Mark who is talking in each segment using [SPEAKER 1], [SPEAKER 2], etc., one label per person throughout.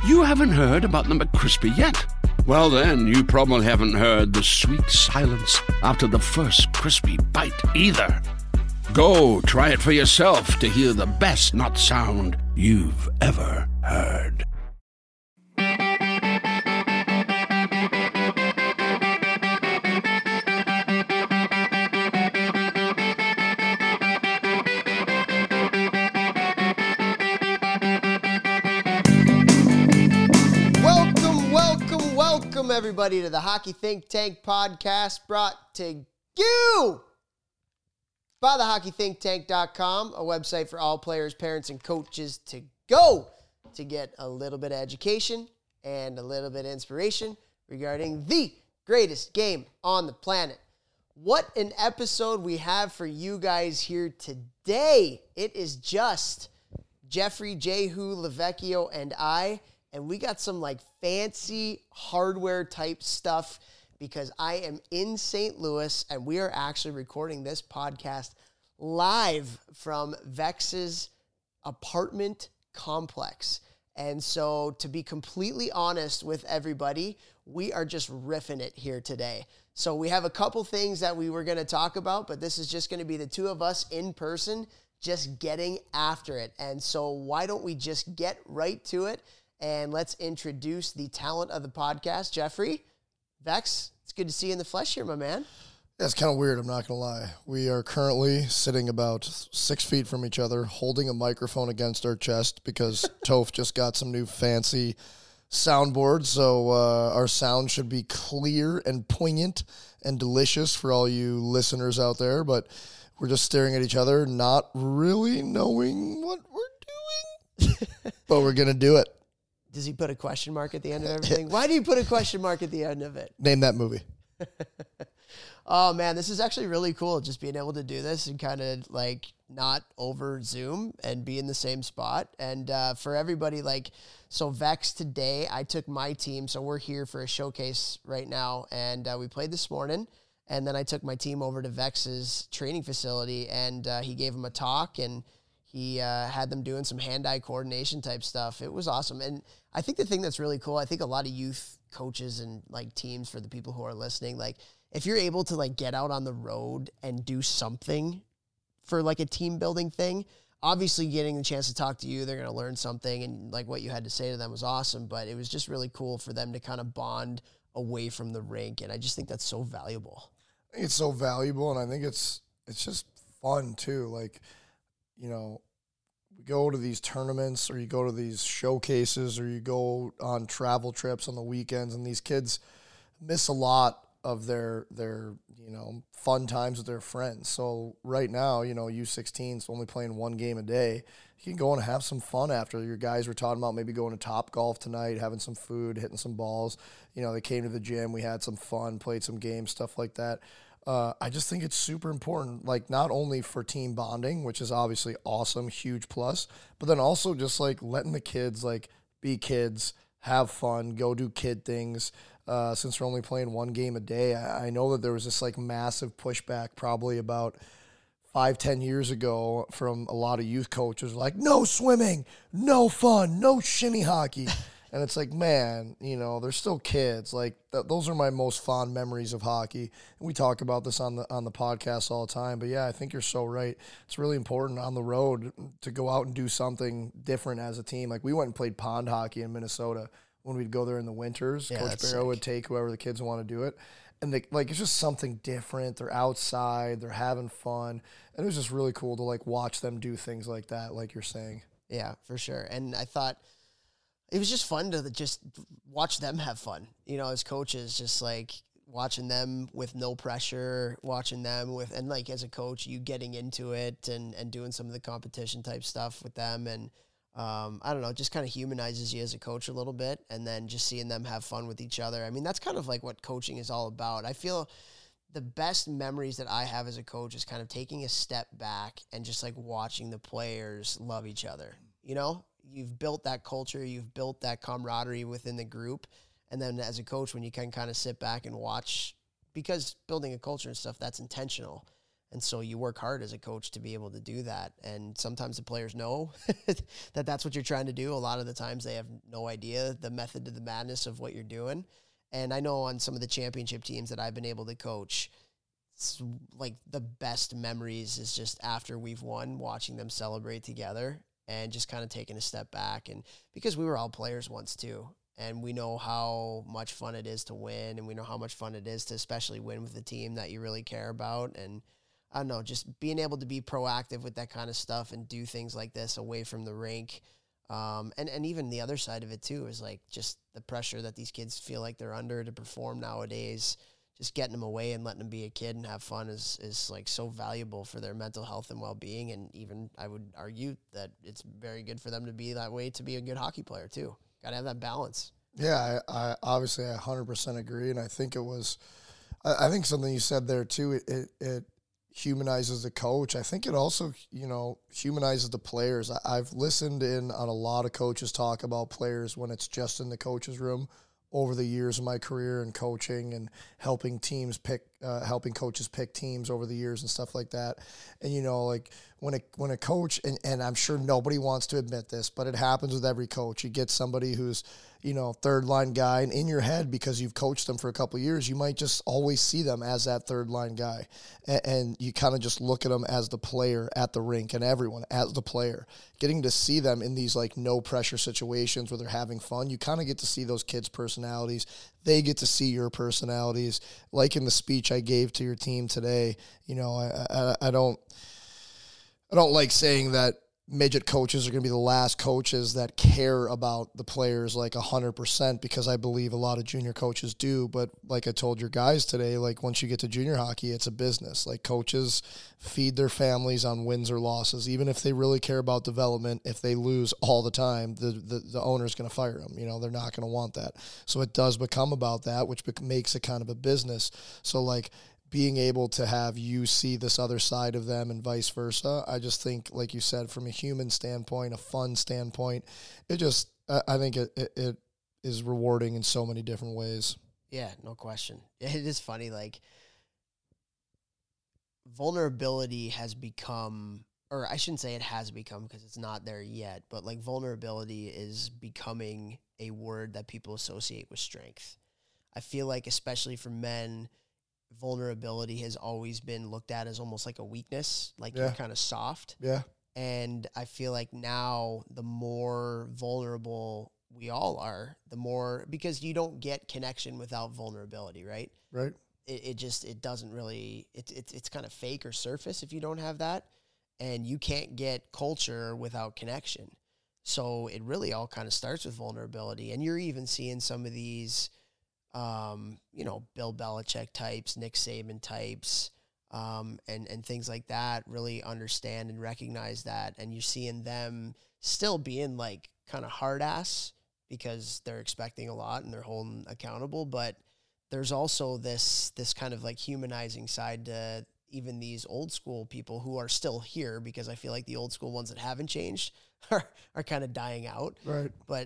[SPEAKER 1] You haven't heard about the McCrispy yet? Well, then, you probably haven't heard the sweet silence after the first crispy bite either. Go try it for yourself to hear the best nut sound you've ever heard.
[SPEAKER 2] Welcome, everybody, to the Hockey Think Tank podcast, brought to you by thehockeythinktank.com, a website for all players, parents, and coaches to go to get a little bit of education and a little bit of inspiration regarding the greatest game on the planet. What an episode we have for you guys here today. It is just Jeffrey Jehu Lavecchio and I, and we got some fancy hardware type stuff because I am in St. Louis and we are actually recording this podcast live from Vex's apartment complex. And so, to be completely honest with everybody, we are just riffing it here today. So we have a couple things that we were going to talk about, but this is just going to be the two of us in person just getting after it. And so why don't we just get right to it? And let's introduce the talent of the podcast. Jeffrey, Vex, it's good to see you in the flesh here, my man.
[SPEAKER 3] Yeah, it's kind of weird, I'm not going to lie. We are currently sitting about 6 feet from each other, holding a microphone against our chest because Toph just got some new fancy soundboard, so our sound should be clear and poignant and delicious for all you listeners out there, but we're just staring at each other, not really knowing what we're doing, but we're going to do it.
[SPEAKER 2] Does he put a question mark at the end of everything? Why do you put a question mark at the end of it?
[SPEAKER 3] Name that movie.
[SPEAKER 2] Oh, man, this is actually really cool, just being able to do this and kind of, not over Zoom and be in the same spot. And for everybody, so Vex today, I took my team, so we're here for a showcase right now, and we played this morning, and then I took my team over to Vex's training facility, and he gave them a talk, and he had them doing some hand-eye coordination type stuff. It was awesome. And I think the thing that's really cool, I think a lot of youth coaches and teams, for the people who are listening, if you're able to get out on the road and do something for a team building thing, obviously getting the chance to talk to you, they're going to learn something. And what you had to say to them was awesome, but it was just really cool for them to kind of bond away from the rink. And I just think that's so valuable.
[SPEAKER 3] I think it's so valuable, and I think it's just fun too. We go to these tournaments or you go to these showcases or you go on travel trips on the weekends, and these kids miss a lot of their fun times with their friends. So right now, U16 is only playing one game a day. You can go and have some fun after. Your guys were talking about maybe going to Topgolf tonight, having some food, hitting some balls. They came to the gym, we had some fun, played some games, stuff like that. I just think it's super important, not only for team bonding, which is obviously awesome, huge plus, but then also just letting the kids be kids, have fun, go do kid things. Since we're only playing one game a day, I know that there was this massive pushback probably about 5-10 years ago from a lot of youth coaches, no swimming, no fun, no shinny hockey. And it's man, they're still kids. Those are my most fond memories of hockey. And we talk about this on the podcast all the time. But yeah, I think you're so right. It's really important on the road to go out and do something different as a team. We went and played pond hockey in Minnesota when we'd go there in the winters. Yeah, Coach Barrow would take whoever the kids want to do it. And it's just something different. They're outside, they're having fun. And it was just really cool to watch them do things like that, like you're saying.
[SPEAKER 2] Yeah, for sure. And I thought it was just fun to just watch them have fun, as coaches, just watching them with no pressure, watching them with, and as a coach, you getting into it and doing some of the competition type stuff with them. And I don't know, just kind of humanizes you as a coach a little bit. And then just seeing them have fun with each other. I mean, that's kind of what coaching is all about. I feel the best memories that I have as a coach is kind of taking a step back and just watching the players love each other. You've built that culture, you've built that camaraderie within the group. And then as a coach, when you can kind of sit back and watch, because building a culture and stuff, that's intentional. And so you work hard as a coach to be able to do that. And sometimes the players know that that's what you're trying to do. A lot of the times they have no idea the method to the madness of what you're doing. And I know on some of the championship teams that I've been able to coach, it's like the best memories is just after we've won, watching them celebrate together and just kind of taking a step back. And because we were all players once too, and we know how much fun it is to win, and we know how much fun it is to especially win with a team that you really care about. And I don't know, just being able to be proactive with that kind of stuff and do things like this away from the rink. And even the other side of it too is like just the pressure that these kids feel like they're under to perform nowadays. Just getting them away and letting them be a kid and have fun is like so valuable for their mental health and well-being. And even I would argue that it's very good for them to be that way, to be a good hockey player too. Got to have that balance.
[SPEAKER 3] Yeah, I obviously 100% agree. And I think I think something you said there too, it humanizes the coach. I think it also, humanizes the players. I've listened in on a lot of coaches talk about players when it's just in the coach's room over the years of my career and coaching and helping coaches pick teams over the years and stuff like that. And, like when a coach, and I'm sure nobody wants to admit this, but it happens with every coach. You get somebody who's, third line guy, and in your head, because you've coached them for a couple of years, you might just always see them as that third line guy. And you kind of just look at them as the player at the rink, and everyone as the player. Getting to see them in these like no pressure situations where they're having fun, you kind of get to see those kids' personalities. They get to see your personalities. Like in the speech I gave to your team today, I don't like saying that midget coaches are going to be the last coaches that care about the players like 100%, because I believe a lot of junior coaches do. But like I told your guys today, like once you get to junior hockey, it's a business. Like coaches feed their families on wins or losses. Even if they really care about development, if they lose all the time, the owner's going to fire them. They're not going to want that. So it does become about that, which makes it kind of a business. So like, being able to have you see this other side of them and vice versa, I just think, like you said, from a human standpoint, a fun standpoint, I think it is rewarding in so many different ways.
[SPEAKER 2] Yeah, no question. It is funny, like, vulnerability has become, or I shouldn't say it has become because it's not there yet, but like vulnerability is becoming a word that people associate with strength. I feel like, especially for men, vulnerability has always been looked at as almost like a weakness, like you're kind of soft.
[SPEAKER 3] Yeah.
[SPEAKER 2] And I feel like now the more vulnerable we all are, the more, because you don't get connection without vulnerability, right?
[SPEAKER 3] Right.
[SPEAKER 2] It doesn't really, it's kind of fake or surface if you don't have that. And you can't get culture without connection. So it really all kind of starts with vulnerability. And you're even seeing some of these, Bill Belichick types, Nick Saban types, and things like that really understand and recognize that. And you're seeing them still being like kind of hard ass because they're expecting a lot and they're holding accountable. But there's also this kind of like humanizing side to even these old school people who are still here, because I feel like the old school ones that haven't changed are kind of dying out.
[SPEAKER 3] Right.
[SPEAKER 2] But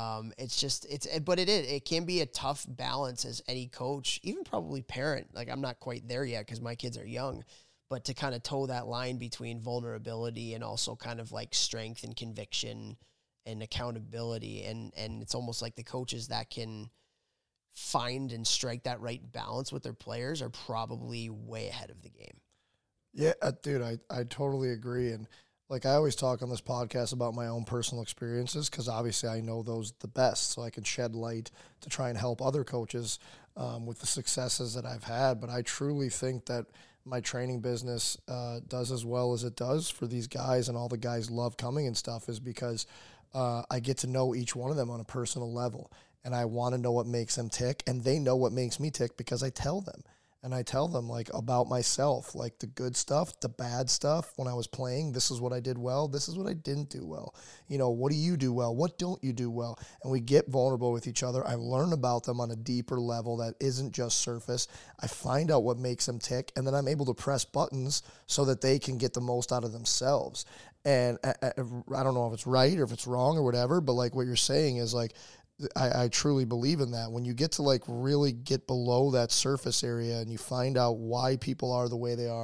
[SPEAKER 2] it can be a tough balance as any coach, even probably parent. Like I'm not quite there yet because my kids are young, but to kind of toe that line between vulnerability and also kind of like strength and conviction and accountability. And it's almost like the coaches that can find and strike that right balance with their players are probably way ahead of the game.
[SPEAKER 3] Yeah, dude, I totally agree. And like I always talk on this podcast about my own personal experiences, because obviously I know those the best, so I can shed light to try and help other coaches with the successes that I've had. But I truly think that my training business does as well as it does for these guys, and all the guys love coming and stuff, is because I get to know each one of them on a personal level. And I want to know what makes them tick, and they know what makes me tick because I tell them. And I tell them like about myself, like the good stuff, the bad stuff. When I was playing, this is what I did well. This is what I didn't do well. What do you do well? What don't you do well? And we get vulnerable with each other. I learn about them on a deeper level that isn't just surface. I find out what makes them tick, and then I'm able to press buttons so that they can get the most out of themselves. And I don't know if it's right or if it's wrong or whatever, but like what you're saying is like, I truly believe in that. When you get to like really get below that surface area and you find out why people are the way they are,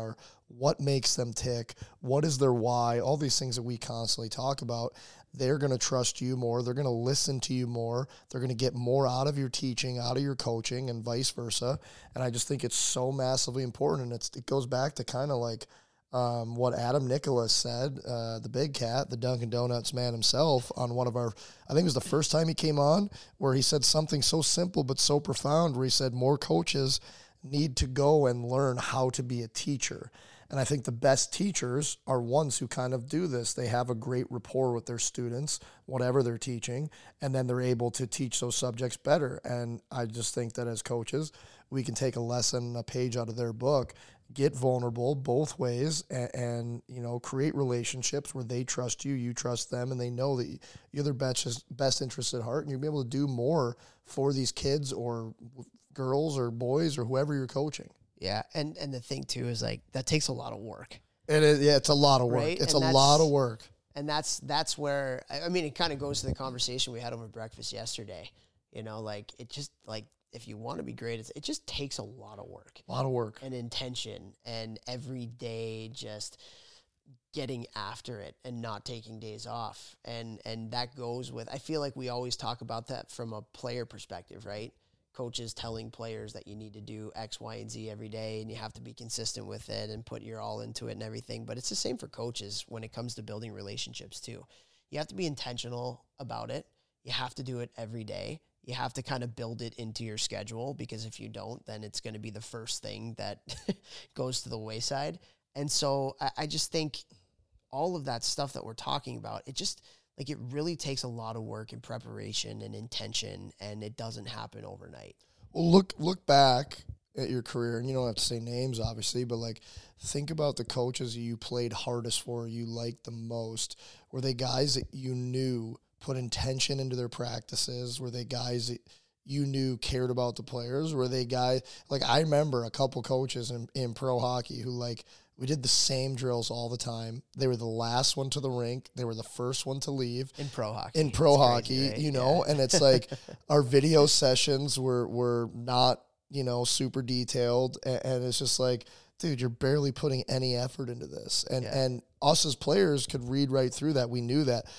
[SPEAKER 3] what makes them tick, what is their why, all these things that we constantly talk about. They're going to trust you more. They're going to listen to you more. They're going to get more out of your teaching, out of your coaching, and vice versa. And I just think it's so massively important. And it goes back to kind of like what Adam Nicholas said, the big cat, the Dunkin' Donuts man himself, on one of our, I think it was the first time he came on, where he said something so simple but so profound, where he said more coaches need to go and learn how to be a teacher. And I think the best teachers are ones who kind of do this. They have a great rapport with their students, whatever they're teaching, and then they're able to teach those subjects better. And I just think that as coaches, we can take a lesson, a page out of their book, get vulnerable both ways, and you know, create relationships where they trust you, you trust them, and they know that you're their best interest at heart, and you'll be able to do more for these kids or girls or boys or whoever you're coaching.
[SPEAKER 2] Yeah, and the thing too is like that takes a lot of work.
[SPEAKER 3] It is, yeah, it's a lot of work.
[SPEAKER 2] Right?
[SPEAKER 3] It's a lot of work.
[SPEAKER 2] And that's where, I mean, it kind of goes to the conversation we had over breakfast yesterday. You know, like it just like, if you want to be great, it just takes a lot of work.
[SPEAKER 3] A lot of work.
[SPEAKER 2] And intention, and every day just getting after it and not taking days off. And that goes with, I feel like we always talk about that from a player perspective, right? Coaches telling players that you need to do X, Y, and Z every day, and you have to be consistent with it and put your all into it and everything. But it's the same for coaches when it comes to building relationships too. You have to be intentional about it. You have to do it every day. You have to kind of build it into your schedule, because if you don't, then it's going to be the first thing that goes to the wayside. And so I just think all of that stuff that we're talking about, it just, like, it really takes a lot of work and preparation and intention, and it doesn't happen overnight.
[SPEAKER 3] Well, look back at your career, and you don't have to say names, obviously, but like, think about the coaches you played hardest for, you liked the most. Were they guys that you knew put intention into their practices? Were they guys that you knew cared about the players? Were they guys, like, I remember a couple coaches in pro hockey who, like, we did the same drills all the time. They were the last one to the rink. They were the first one to leave.
[SPEAKER 2] In pro hockey.
[SPEAKER 3] In pro hockey,
[SPEAKER 2] crazy, right?
[SPEAKER 3] you know, and it's like our video sessions were not, you know, super detailed. And it's just like, dude, you're barely putting any effort into this. And us as players could read right through that. We knew that.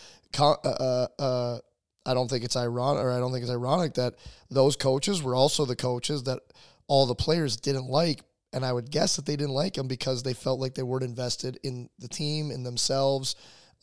[SPEAKER 3] I don't think it's ironic that those coaches were also the coaches that all the players didn't like. And I would guess that they didn't like them because they felt like they weren't invested in the team, in themselves,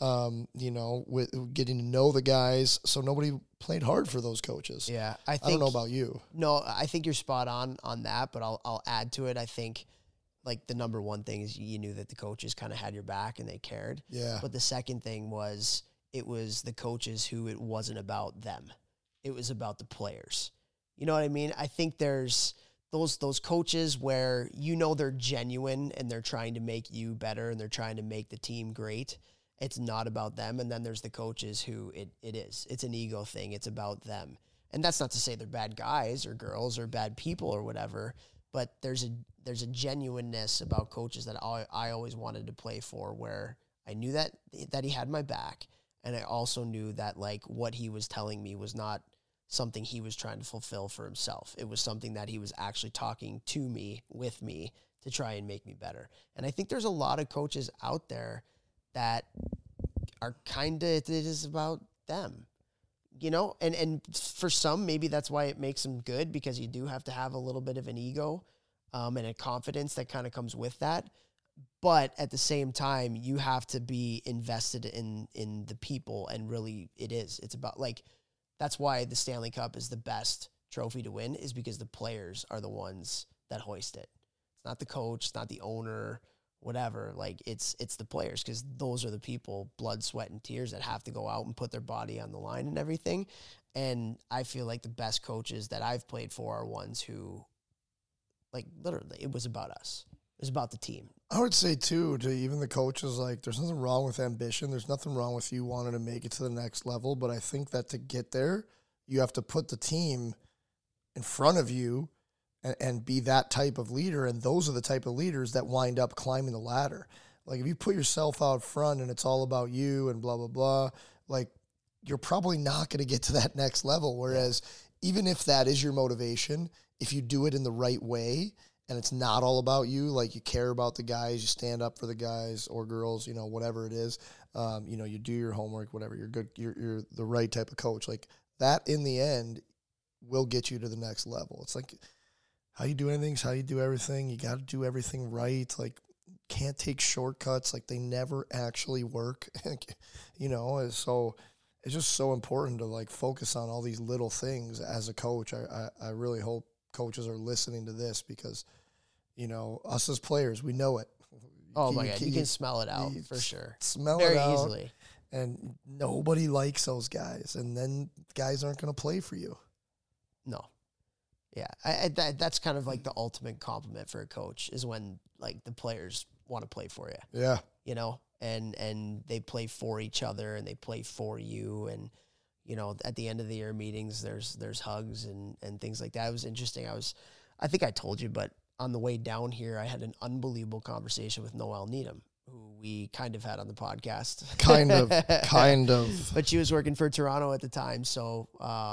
[SPEAKER 3] you know, with getting to know the guys. So nobody played hard for those coaches.
[SPEAKER 2] Yeah.
[SPEAKER 3] I don't know about you.
[SPEAKER 2] No, I think you're spot on that, but I'll add to it. I think, like, the number one thing is you knew that the coaches kind of had your back and they cared.
[SPEAKER 3] Yeah.
[SPEAKER 2] But the second thing was, it was the coaches who it wasn't about them. It was about the players. You know what I mean? I think there's those coaches where, you know, they're genuine and they're trying to make you better and they're trying to make the team great. It's not about them. And then there's the coaches who it's an ego thing. It's about them. And that's not to say they're bad guys or girls or bad people or whatever, but there's a genuineness about coaches that I always wanted to play for, where I knew that he had my back. And I also knew that, like, what he was telling me was not something he was trying to fulfill for himself. It was something that he was actually talking to me, with me, to try and make me better. And I think there's a lot of coaches out there that are kind of, it is about them, you know? And for some, maybe that's why it makes them good, because you do have to have a little bit of an ego and a confidence that kind of comes with that. But at the same time, you have to be invested in the people, and really it's about, like, that's why the Stanley Cup is the best trophy to win, is because the players are the ones that hoist it. It's not the coach, it's not the owner, whatever. Like, it's the players, because those are the people, blood, sweat, and tears, that have to go out and put their body on the line and everything. And I feel like the best coaches that I've played for are ones who, like, literally, it was about us. It was about the team.
[SPEAKER 3] I would say, too, to even the coaches, like, there's nothing wrong with ambition. There's nothing wrong with you wanting to make it to the next level. But I think that to get there, you have to put the team in front of you and be that type of leader. And those are the type of leaders that wind up climbing the ladder. Like, if you put yourself out front and it's all about you and blah, blah, blah, like, you're probably not going to get to that next level. Whereas even if that is your motivation, if you do it in the right way, and it's not all about you, like you care about the guys, you stand up for the guys or girls, whatever it is, you do your homework, whatever, you're good, you're the right type of coach. Like that in the end will get you to the next level. It's like how you do anything is how you do everything. You got to do everything right. Like can't take shortcuts. Like they never actually work, and so it's just so important to like focus on all these little things as a coach. I really hope coaches are listening to this because, us as players, we know it.
[SPEAKER 2] Oh my God, you can smell it out for sure.
[SPEAKER 3] Smell
[SPEAKER 2] very
[SPEAKER 3] it out
[SPEAKER 2] easily.
[SPEAKER 3] And nobody likes those guys. And then guys aren't going to play for you.
[SPEAKER 2] No. Yeah, that's kind of like the ultimate compliment for a coach is when like the players want to play for you.
[SPEAKER 3] Yeah.
[SPEAKER 2] And they play for each other and they play for you. And, at the end of the year meetings, there's hugs and things like that. It was interesting. I think I told you, but on the way down here, I had an unbelievable conversation with Noelle Needham, who we kind of had on the podcast.
[SPEAKER 3] Kind of.
[SPEAKER 2] But she was working for Toronto at the time, so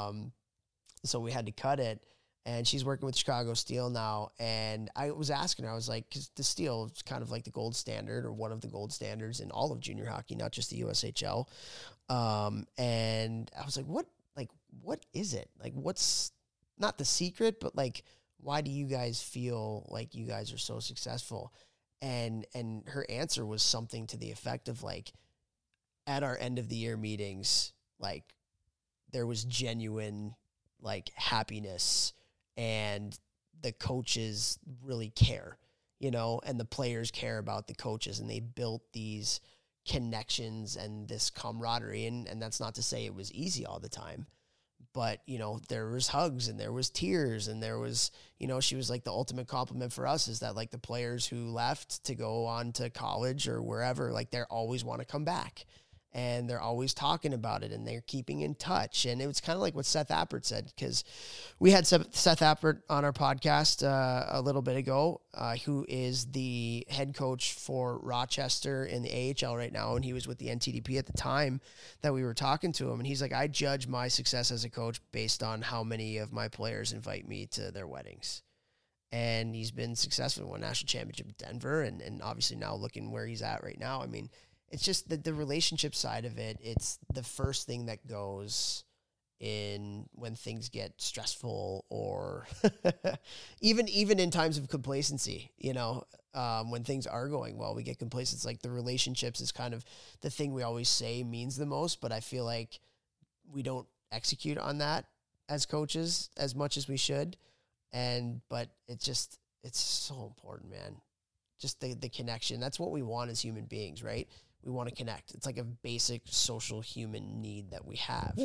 [SPEAKER 2] we had to cut it. And she's working with Chicago Steel now. And I was asking her, I was like, because the Steel is kind of like the gold standard or one of the gold standards in all of junior hockey, not just the USHL. And I was like, what is it? Like, what's not the secret, but like, why do you guys feel like you guys are so successful? And her answer was something to the effect of like, at our end of the year meetings, like there was genuine like happiness and the coaches really care, and the players care about the coaches and they built these connections and this camaraderie. And that's not to say it was easy all the time. But, there was hugs and there was tears and there was, she was like the ultimate compliment for us is that like the players who left to go on to college or wherever, like they always want to come back and they're always talking about it and they're keeping in touch. And it was kind of like what Seth Appert said, because we had Seth Appert on our podcast a little bit ago, who is the head coach for Rochester in the AHL right now. And he was with the NTDP at the time that we were talking to him. And he's like, I judge my success as a coach based on how many of my players invite me to their weddings. And he's been successful, won national championship in Denver. And obviously now looking where he's at right now, I mean, it's just the relationship side of it. It's the first thing that goes in when things get stressful or even in times of complacency, when things are going well, we get complacent. It's like the relationships is kind of the thing we always say means the most, but I feel like we don't execute on that as coaches as much as we should. But it's so important, man. Just the connection. That's what we want as human beings, right? We want to connect. It's like a basic social human need that we have.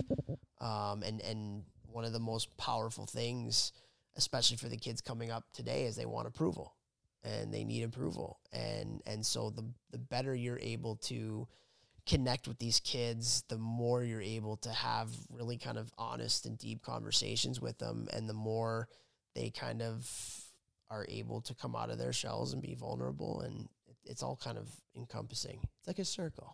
[SPEAKER 2] And one of the most powerful things, especially for the kids coming up today, is they want approval and they need approval. And so the better you're able to connect with these kids, the more you're able to have really kind of honest and deep conversations with them. And the more they kind of are able to come out of their shells and be vulnerable, and it's all kind of encompassing. It's like a circle.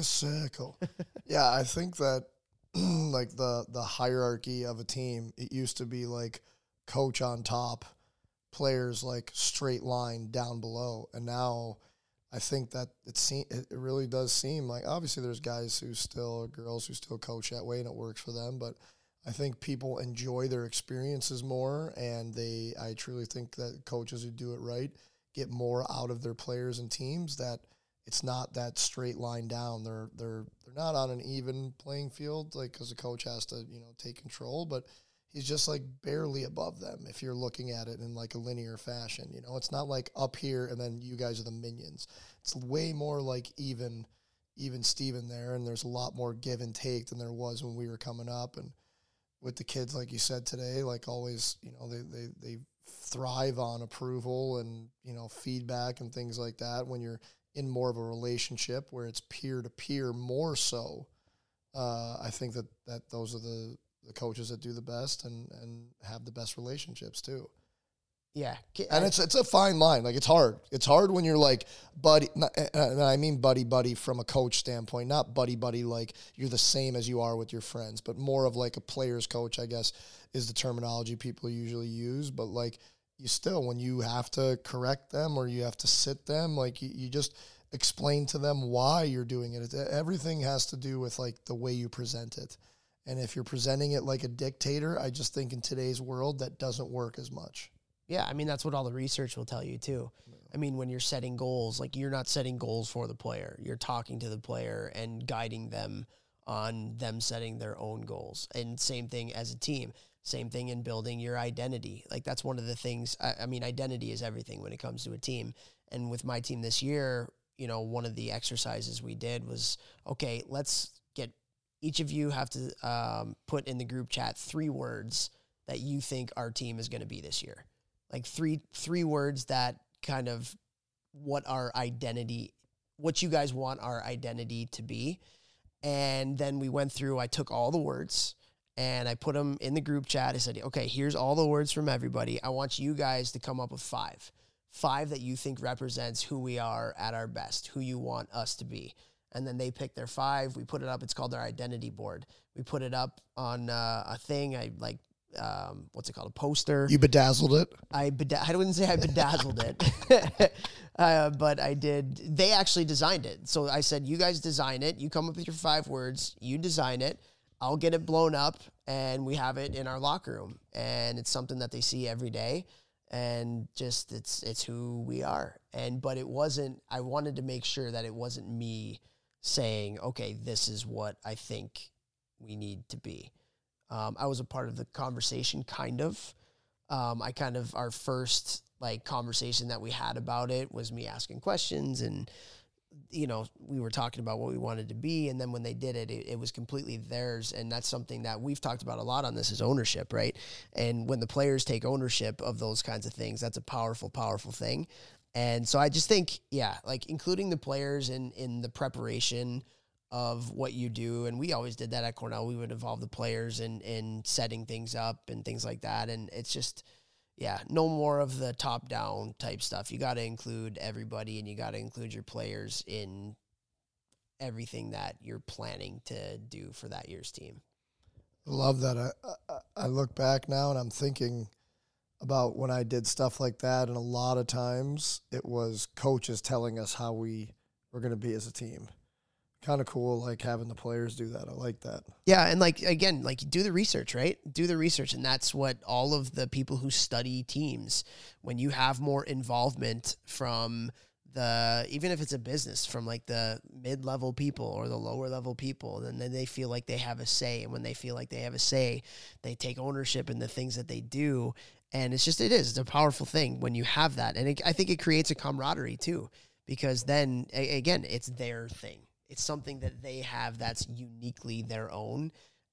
[SPEAKER 3] Yeah, I think that like the hierarchy of a team, it used to be like coach on top, players like straight line down below. And now I think that it really does seem like, obviously there's guys who still, or girls who still coach that way and it works for them, but I think people enjoy their experiences more, and I truly think that coaches who do it right get more out of their players and teams, that it's not that straight line down. They're not on an even playing field, like, because the coach has to, take control, but he's just like barely above them if you're looking at it in like a linear fashion. It's not like up here and then you guys are the minions. It's way more like even Steven there, and there's a lot more give and take than there was when we were coming up. And with the kids, like you said today, like always, they thrive on approval and, feedback and things like that when you're in more of a relationship where it's peer-to-peer more so. I think that those are the coaches that do the best and have the best relationships too.
[SPEAKER 2] Yeah.
[SPEAKER 3] And it's a fine line. Like, it's hard. It's hard when you're like buddy, and I mean buddy from a coach standpoint, not buddy like you're the same as you are with your friends, but more of like a player's coach, I guess, is the terminology people usually use. But like, you still, when you have to correct them or you have to sit them, like you just explain to them why you're doing it. Everything has to do with like the way you present it. And if you're presenting it like a dictator, I just think in today's world that doesn't work as much.
[SPEAKER 2] Yeah, I mean, that's what all the research will tell you too. I mean, when you're setting goals, like you're not setting goals for the player. You're talking to the player and guiding them on them setting their own goals. And same thing as a team. Same thing in building your identity. Like that's one of the things, I mean, identity is everything when it comes to a team. And with my team this year, you know, one of the exercises we did was, okay, let's get, each of you have to put in the group chat 3 words that you think our team is going to be this year. Like three words that kind of what our identity, what you guys want our identity to be. And then we went through, I took all the words and I put them in the group chat. I said, okay, here's all the words from everybody. I want you guys to come up with 5 that you think represents who we are at our best, who you want us to be. And then they pick their 5. We put it up. It's called our identity board. We put it up on a thing. I like, what's it called? A poster.
[SPEAKER 3] You bedazzled it?
[SPEAKER 2] I wouldn't say I bedazzled it, but I did. They actually designed it. So I said, you guys design it. You come up with your 5 words. You design it. I'll get it blown up, and we have it in our locker room. And it's something that they see every day. And just it's who we are. But it wasn't, I wanted to make sure that it wasn't me saying, okay, this is what I think we need to be. I was a part of the conversation, kind of. Our first like conversation that we had about it was me asking questions, and you know, we were talking about what we wanted to be. And then when they did it, it was completely theirs. And that's something that we've talked about a lot on this is ownership, right? And when the players take ownership of those kinds of things, that's a powerful, powerful thing. And so I just think, yeah, like including the players in the preparation of what you do. And we always did that at Cornell. We would involve the players in setting things up and things like that. And it's just, yeah, no more of the top-down type stuff. You got to include everybody, and you got to include your players in everything that you're planning to do for that year's team.
[SPEAKER 3] I love that. I look back now, and I'm thinking about when I did stuff like that, and a lot of times it was coaches telling us how we were going to be as a team. Kind of cool, like having the players do that. I like that.
[SPEAKER 2] Yeah, and like again, like do the research, right? Do the research, and that's what all of the people who study teams, when you have more involvement from the, even if it's a business, from like the mid-level people or the lower-level people, then they feel like they have a say, and when they feel like they have a say, they take ownership in the things that they do, and it's a powerful thing when you have that, and I think it creates a camaraderie too, because then again, it's their thing. It's something that they have that's uniquely their own.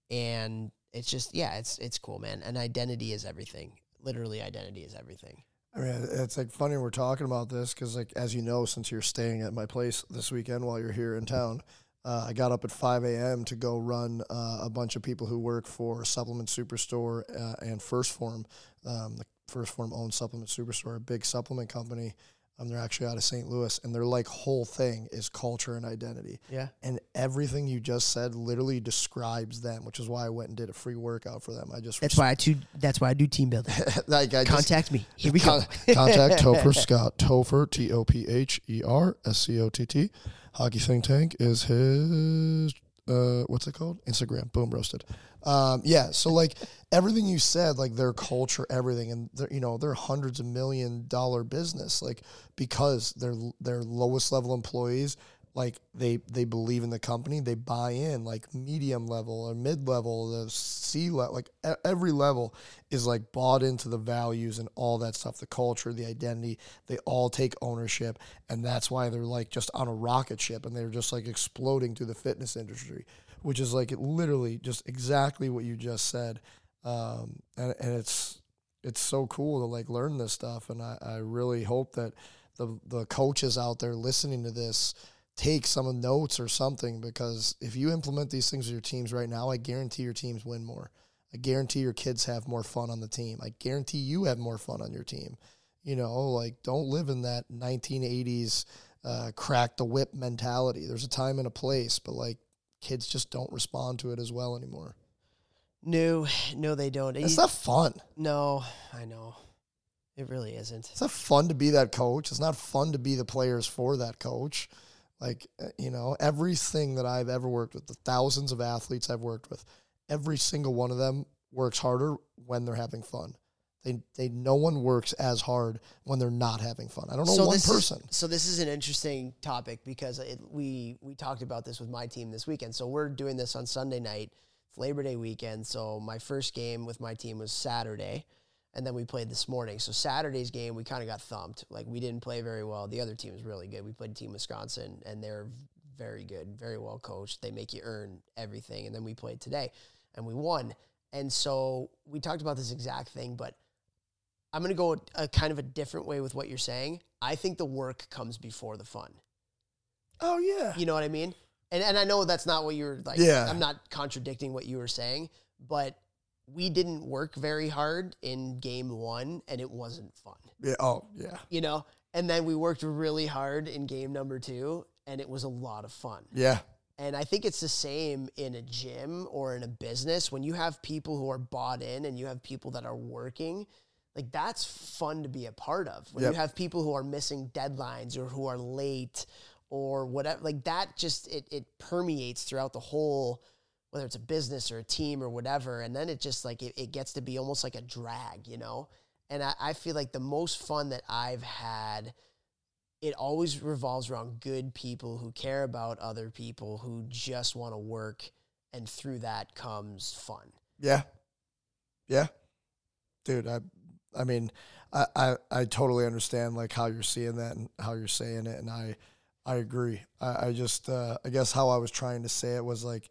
[SPEAKER 2] And it's just, yeah, it's cool, man. And identity is everything. Literally, identity is everything.
[SPEAKER 3] I mean, it's like funny we're talking about this because, like, as you know, since you're staying at my place this weekend while you're here in town, I got up at 5 a.m. to go run a bunch of people who work for Supplement Superstore and First Form. The First Form owns Supplement Superstore, a big supplement company. They're actually out of St. Louis, and their like whole thing is culture and identity.
[SPEAKER 2] Yeah.
[SPEAKER 3] And everything you just said literally describes them, which is why I went and did a free workout for them.
[SPEAKER 2] That's why I do team building.
[SPEAKER 3] Like
[SPEAKER 2] Contact me. Here we go.
[SPEAKER 3] Contact Topher Scott. Topher, Topher Scott. Hockey Think Tank is his what's it called? Instagram. Boom, roasted. Yeah, so like everything you said, like their culture, everything, and they're hundreds of $1 million business, like because they're lowest level employees, like they believe in the company, they buy in, like medium level or mid level, the C level, like every level is like bought into the values and all that stuff, the culture, the identity, they all take ownership, and that's why they're like just on a rocket ship and they're just like exploding through the fitness industry. Which is like literally just exactly what you just said. And it's so cool to like learn this stuff. And I really hope that the coaches out there listening to this take some of the notes or something, because if you implement these things with your teams right now, I guarantee your teams win more. I guarantee your kids have more fun on the team. I guarantee you have more fun on your team. Like don't live in that 1980s crack the whip mentality. There's a time and a place, but like, kids just don't respond to it as well anymore.
[SPEAKER 2] No, they don't.
[SPEAKER 3] It's not fun.
[SPEAKER 2] No, I know. It really isn't.
[SPEAKER 3] It's not fun to be that coach. It's not fun to be the players for that coach. Like, everything that I've ever worked with, the thousands of athletes I've worked with, every single one of them works harder when they're having fun. No one works as hard when they're not having fun. I don't know one person.
[SPEAKER 2] So this is an interesting topic because we talked about this with my team this weekend. So we're doing this on Sunday night. It's Labor Day weekend. So my first game with my team was Saturday, and then we played this morning. So Saturday's game, we kind of got thumped. Like, we didn't play very well. The other team was really good. We played Team Wisconsin, and they're very good, very well coached. They make you earn everything. And then we played today, and we won. And so we talked about this exact thing, but I'm going to go a kind of a different way with what you're saying. I think the work comes before the fun.
[SPEAKER 3] Oh, yeah.
[SPEAKER 2] You know what I mean? And I know that's not what you're like.
[SPEAKER 3] Yeah.
[SPEAKER 2] I'm not contradicting what you were saying, but we didn't work very hard in game 1 and it wasn't fun.
[SPEAKER 3] Yeah. Oh, yeah.
[SPEAKER 2] And then we worked really hard in game number 2 and it was a lot of fun.
[SPEAKER 3] Yeah.
[SPEAKER 2] And I think it's the same in a gym or in a business. When you have people who are bought in and you have people that are working, like, that's fun to be a part of. When you have people who are missing deadlines or who are late or whatever, like, that just, it permeates throughout the whole, whether it's a business or a team or whatever. And then it just, like, it gets to be almost like a drag, And I feel like the most fun that I've had, it always revolves around good people who care about other people, who just want to work. And through that comes fun.
[SPEAKER 3] Yeah. Yeah. Dude, I mean, I totally understand, like, how you're seeing that and how you're saying it, and I agree. I just, I guess how I was trying to say it was, like,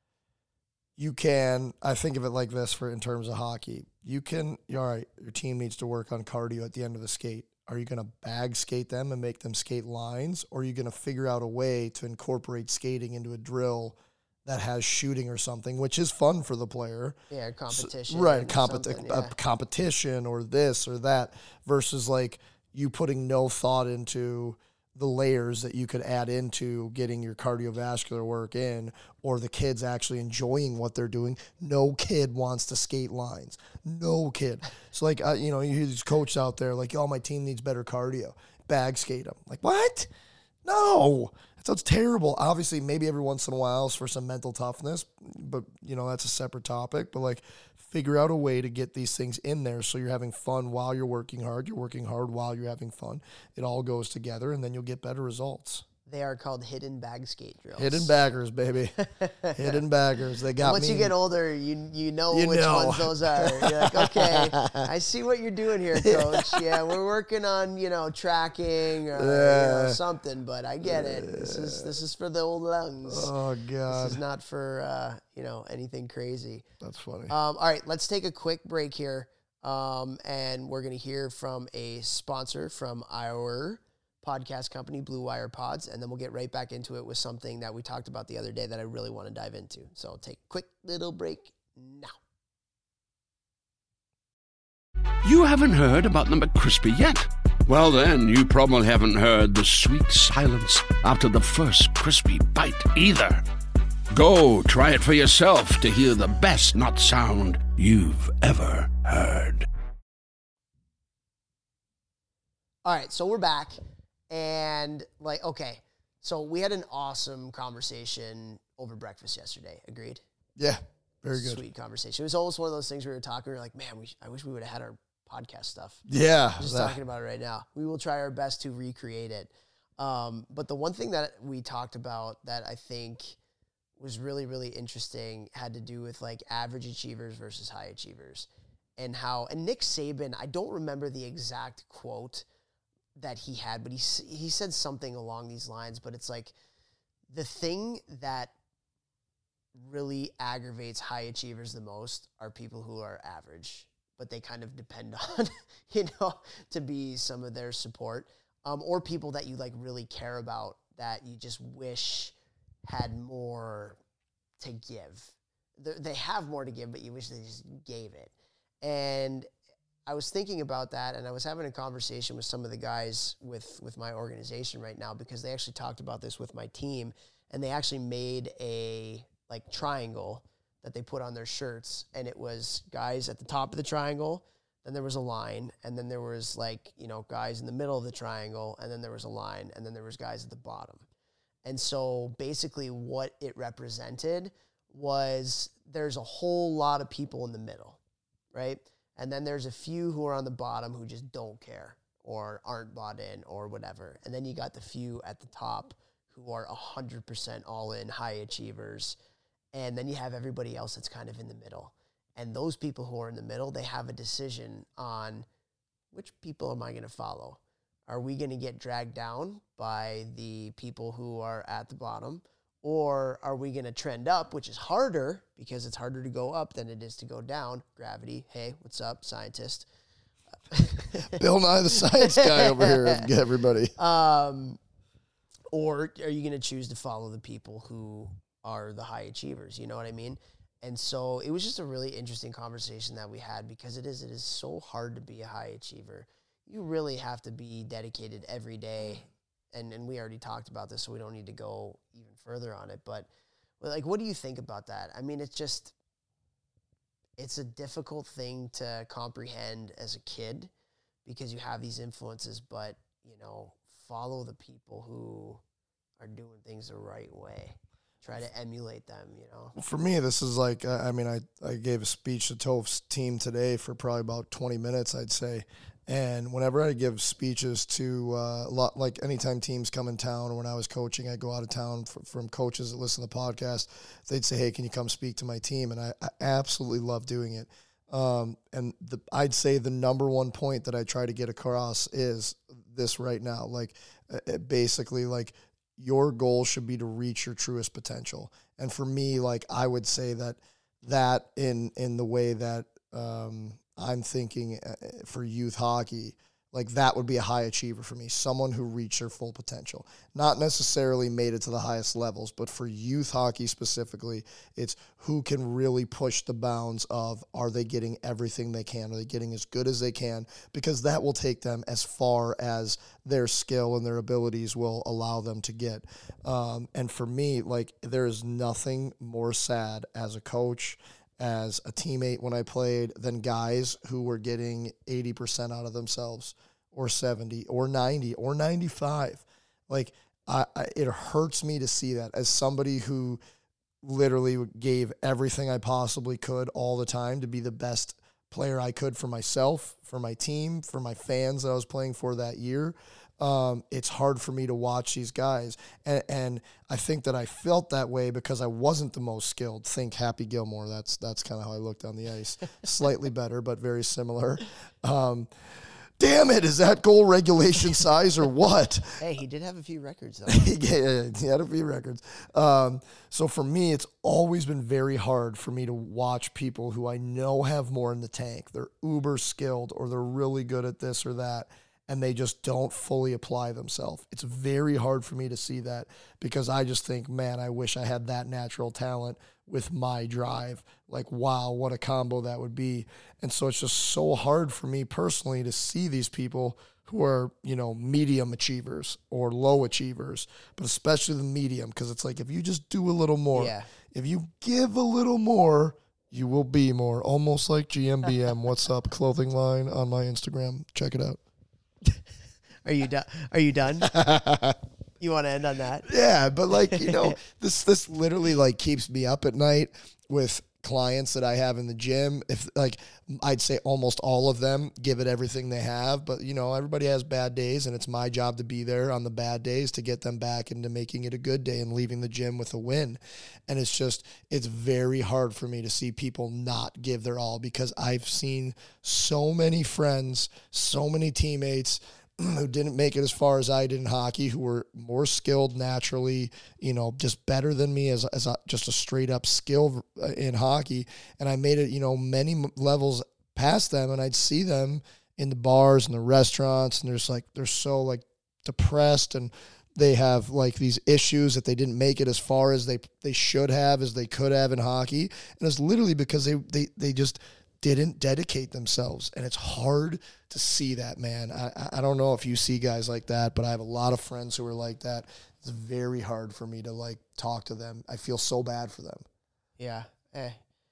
[SPEAKER 3] I think of it like this in terms of hockey. All right, your team needs to work on cardio at the end of the skate. Are you going to bag skate them and make them skate lines, or are you going to figure out a way to incorporate skating into a drill that has shooting or something, which is fun for the player.
[SPEAKER 2] Yeah, competition.
[SPEAKER 3] So, right, a competition or this or that, versus, like, you putting no thought into the layers that you could add into getting your cardiovascular work in, or the kids actually enjoying what they're doing. No kid wants to skate lines. No kid. So, like, you hear these coaches out there like, my team needs better cardio. Bag skate them. Like, what? No. That sounds terrible. Obviously, maybe every once in a while for some mental toughness, but, that's a separate topic. But, like, figure out a way to get these things in there so you're having fun while you're working hard. You're working hard while you're having fun. It all goes together, and then you'll get better results.
[SPEAKER 2] They are called hidden bag skate drills.
[SPEAKER 3] Hidden baggers, baby. Hidden baggers. They got
[SPEAKER 2] Once you get older, you know which ones those are. You're like, okay, I see what you're doing here, coach. Yeah, we're working on, tracking or something, but I get it. This is for the old lungs.
[SPEAKER 3] Oh, God.
[SPEAKER 2] This is not for, anything crazy.
[SPEAKER 3] That's funny.
[SPEAKER 2] All right, let's take a quick break here, and we're going to hear from a sponsor from our podcast company, Blue Wire Pods, and then we'll get right back into it with something that we talked about the other day that I really want to dive into. So I'll take a quick little break now.
[SPEAKER 1] You haven't heard about the McCrispy yet? Well, then, you probably haven't heard the sweet silence after the first crispy bite either. Go try it for yourself to hear the best nut sound you've ever heard.
[SPEAKER 2] All right, so we're back. And, so we had an awesome conversation over breakfast yesterday. Agreed?
[SPEAKER 3] Yeah, very good.
[SPEAKER 2] Sweet conversation. It was almost one of those things we were talking. We were like, man, I wish we would have had our podcast stuff.
[SPEAKER 3] Yeah.
[SPEAKER 2] We're just talking about it right now. We will try our best to recreate it. But the one thing that we talked about that I think was really, really interesting had to do with, like, average achievers versus high achievers. And Nick Saban, I don't remember the exact quote that he had, but he said something along these lines, but it's like the thing that really aggravates high achievers the most are people who are average, but they kind of depend on, to be some of their support, or people that you, like, really care about that you just wish had more to give. They have more to give, but you wish they just gave it. And I was thinking about that, and I was having a conversation with some of the guys with my organization right now, because they actually talked about this with my team, and they actually made a, like, triangle that they put on their shirts, and it was guys at the top of the triangle then there was a line, and then there was like, you know, guys in the middle of the triangle, and then there was a line, and then there was guys at the bottom. And so basically what it represented was there's a whole lot of people in the middle, right? And then there's a few who are on the bottom who just don't care or aren't bought in or whatever. And then you got the few at the top who are 100% all in, high achievers. And then you have everybody else that's kind of in the middle. And those people who are in the middle, they have a decision on which people am I going to follow? Are we going to get dragged down by the people who are at the bottom? Or are we going to trend up, which is harder because it's harder to go up than it is to go down? Gravity. Hey, what's up, scientist?
[SPEAKER 3] Bill Nye the Science Guy over here, everybody.
[SPEAKER 2] Or are you going to choose to follow the people who are the high achievers? You know what I mean? And so it was just a really interesting conversation that we had because it is so hard to be a high achiever. You really have to be dedicated every day. And we already talked about this, so we don't need to go even further on it. But, like, what do you think about that? I mean, it's a difficult thing to comprehend as a kid because you have these influences, but, you know, follow the people who are doing things the right way. Try to emulate them, you know.
[SPEAKER 3] For me, this is like, I mean, I gave a speech to Toph's team today for probably about 20 minutes, I'd say. And whenever I give speeches to, like anytime teams come in town, or when I was coaching, I go out of town from coaches that listen to the podcast, they'd say, hey, can you come speak to my team? And I absolutely love doing it. And I'd say the number one point that I try to get across is this right now. Like, basically, like, your goal should be to reach your truest potential. And for me, like, I would say that in the way that I'm thinking for youth hockey, like, that would be a high achiever for me, someone who reached their full potential. Not necessarily made it to the highest levels, but for youth hockey specifically, it's who can really push the bounds of, are they getting everything they can? Are they getting as good as they can? Because that will take them as far as their skill and their abilities will allow them to get. And for me, like, there is nothing more sad as a coach, as a teammate when I played, than guys who were getting 80% out of themselves, or 70 or 90 or 95. Like, it hurts me to see that as somebody who literally gave everything I possibly could all the time to be the best player I could for myself, for my team, for my fans that I was playing for that year. It's hard for me to watch these guys. And I think that I felt that way because I wasn't the most skilled. Think Happy Gilmore. That's kind of how I looked on the ice. Slightly better, but very similar. Damn it, is that goal regulation size or what?
[SPEAKER 2] Hey, he did have a few records, though.
[SPEAKER 3] He had a few records. So for me, it's always been very hard for me to watch people who I know have more in the tank. They're uber skilled, or they're really good at this or that, and they just don't fully apply themselves. It's very hard for me to see that because I just think, man, I wish I had that natural talent with my drive. Like, wow, what a combo that would be. And so it's just so hard for me personally to see these people who are, you know, medium achievers or low achievers, but especially the medium, because it's like, if you just do a little more, if you give a little more, you will be more. Almost like GMBM. What's up? Clothing line on my Instagram. Check it out.
[SPEAKER 2] Are you done? Are you done? You want to end on that?
[SPEAKER 3] Yeah, but like, you know, this literally like keeps me up at night with clients that I have in the gym. If like, I'd say almost all of them give it everything they have, but you know, everybody has bad days, and it's my job to be there on the bad days to get them back into making it a good day and leaving the gym with a win. And it's very hard for me to see people not give their all, because I've seen so many friends, so many teammates who didn't make it as far as I did in hockey, who were more skilled naturally, you know, just better than me as just a straight up skill in hockey. And I made it, you know, many levels past them, and I'd see them in the bars and the restaurants, and they're so like depressed, and they have like these issues that they didn't make it as far as they should have, as they could have in hockey. And it's literally because they just didn't dedicate themselves. And it's hard to see that, man. I don't know if you see guys like that, but I have a lot of friends who are like that. It's very hard for me to like talk to them. I feel so bad for them.
[SPEAKER 2] Yeah.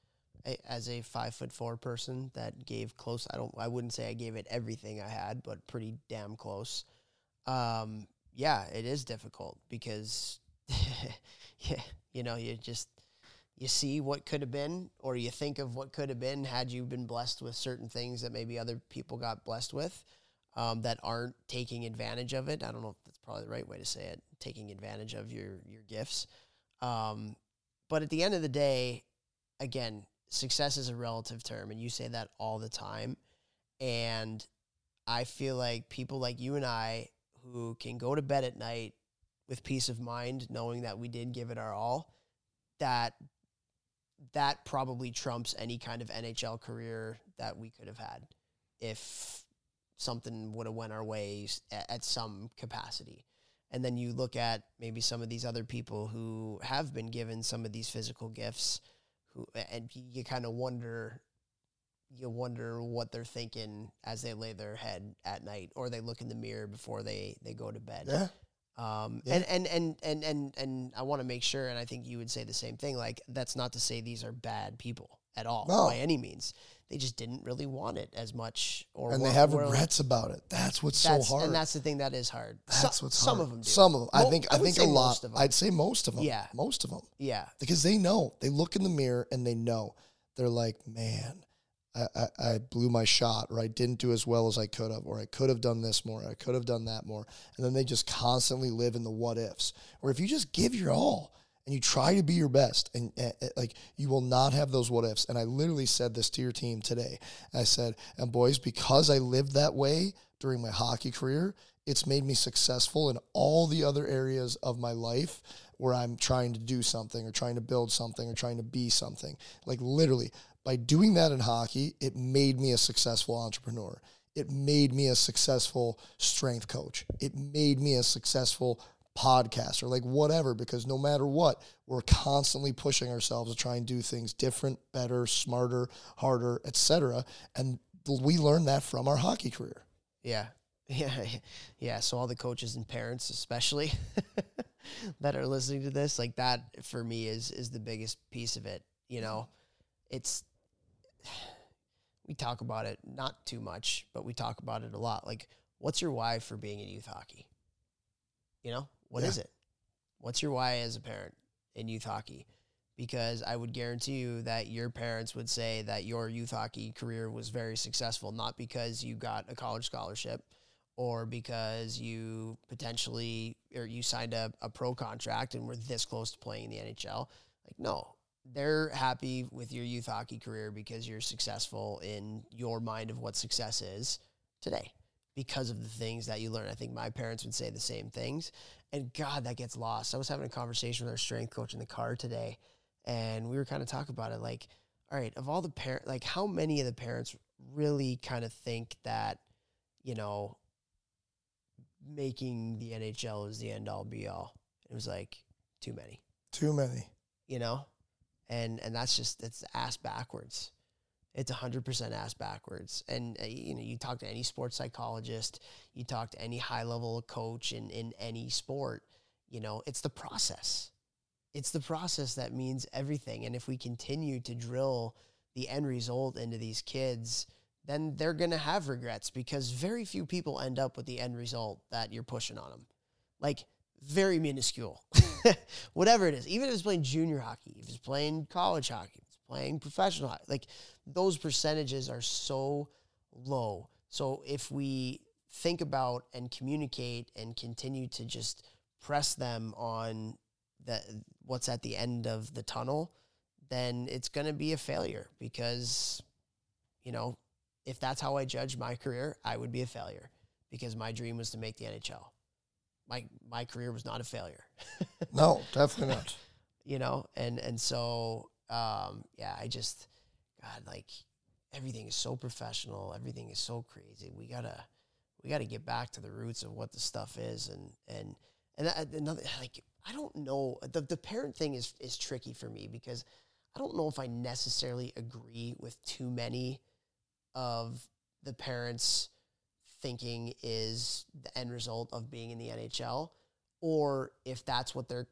[SPEAKER 2] as a 5'4" person that gave close. I wouldn't say I gave it everything I had, but pretty damn close. Yeah, it is difficult because, yeah, you see what could have been, or you think of what could have been had you been blessed with certain things that maybe other people got blessed with, that aren't taking advantage of it. I don't know if that's probably the right way to say it, taking advantage of your gifts. But at the end of the day, again, success is a relative term, and you say that all the time. And I feel like people like you and I who can go to bed at night with peace of mind, knowing that we did give it our all, that probably trumps any kind of NHL career that we could have had if something would have went our ways at some capacity. And then you look at maybe some of these other people who have been given some of these physical gifts, and you kind of wonder what they're thinking as they lay their head at night, or they look in the mirror before they go to bed.
[SPEAKER 3] Yeah.
[SPEAKER 2] And I want to make sure, and I think you would say the same thing, like, that's not to say these are bad people at all, by any means. They just didn't really want it as much,
[SPEAKER 3] and they have regrets about it. That's what's so hard.
[SPEAKER 2] And that's the thing that is hard.
[SPEAKER 3] That's what's hard.
[SPEAKER 2] Some of them do.
[SPEAKER 3] Some of them. I think a lot.
[SPEAKER 2] Of them.
[SPEAKER 3] I'd say most of them.
[SPEAKER 2] Yeah.
[SPEAKER 3] Most of them.
[SPEAKER 2] Yeah.
[SPEAKER 3] Because they know. They look in the mirror and they know. They're like, man, I blew my shot, or I didn't do as well as I could have, or I could have done this more, or I could have done that more. And then they just constantly live in the what ifs. Or if you just give your all and you try to be your best, and like, you will not have those what ifs. And I literally said this to your team today. I said, and boys, because I lived that way during my hockey career, it's made me successful in all the other areas of my life where I'm trying to do something, or trying to build something, or trying to be something. Like, literally, by doing that in hockey, it made me a successful entrepreneur. It made me a successful strength coach. It made me a successful podcaster, like whatever, because no matter what, we're constantly pushing ourselves to try and do things different, better, smarter, harder, etc. And we learned that from our hockey career.
[SPEAKER 2] Yeah. Yeah. So all the coaches and parents, especially that are listening to this, like, that for me is the biggest piece of it. You know, we talk about it, not too much, but we talk about it a lot. Like, what's your why for being in youth hockey? You know, what is it? What's your why as a parent in youth hockey? Because I would guarantee you that your parents would say that your youth hockey career was very successful, not because you got a college scholarship, or because you potentially, or you signed a pro contract and were this close to playing in the NHL. Like, no, they're happy with your youth hockey career because you're successful in your mind of what success is today, because of the things that you learn. I think my parents would say the same things, and God, that gets lost. I was having a conversation with our strength coach in the car today, and we were kind of talking about it. Like, all right, of all the parents, like, how many of the parents really kind of think that, you know, making the NHL is the end all be all? It was like, too many, you know? And that's just, it's ass backwards. It's 100% ass backwards. And, you know, you talk to any sports psychologist, you talk to any high-level coach in any sport, you know, it's the process. It's the process that means everything. And if we continue to drill the end result into these kids, then they're going to have regrets, because very few people end up with the end result that you're pushing on them. Like, very minuscule. Whatever it is, even if it's playing junior hockey, if it's playing college hockey, if it's playing professional hockey, like, those percentages are so low. So if we think about and communicate and continue to just press them on what's at the end of the tunnel, then it's going to be a failure, because, you know, if that's how I judge my career, I would be a failure, because my dream was to make the NHL. My career was not a failure.
[SPEAKER 3] No, definitely not.
[SPEAKER 2] You know, and so, yeah, I just, God, like, everything is so professional. Everything is so crazy. We gotta get back to the roots of what the stuff is. And another, like, I don't know, the parent thing is tricky for me, because I don't know if I necessarily agree with too many of the parents thinking is the end result of being in the NHL, or if that's what they're